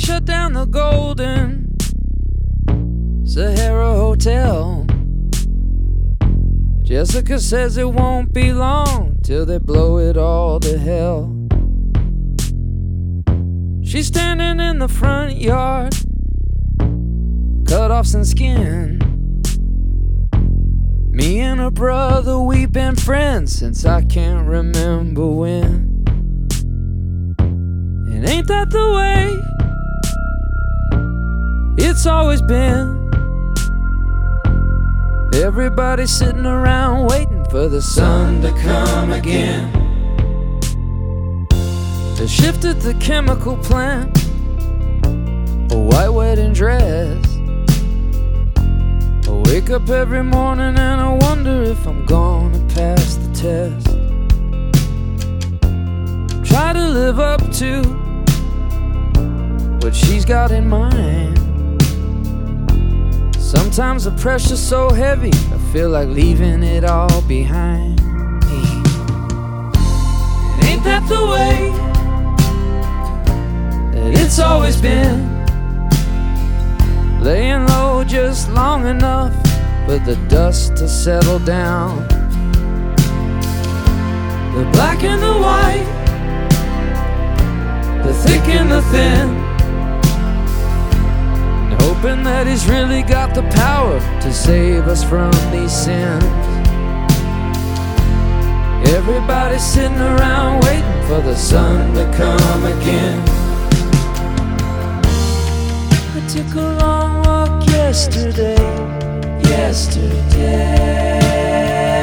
shut down the Golden Sahara Hotel. Jessica says it won't be long till they blow it all to hell. She's standing in the front yard, cut off some skin. Me and her brother, we've been friends since I can't remember when. And ain't that the way it's always been? Everybody sitting around waiting for the sun to come again. They shifted the chemical plant, a white wedding dress. I wake up every morning and I wonder if I'm gonna pass the test. Try to live up to what she's got in mind. Sometimes the pressure's so heavy, I feel like leaving it all behind. And ain't that the way that it's always been? Laying low just long enough for the dust to settle down. The black and the white, the thick and the thin, hoping that he's really got the power to save us from these sins. Everybody's sitting around waiting for the sun to come again. I took a long walk yesterday.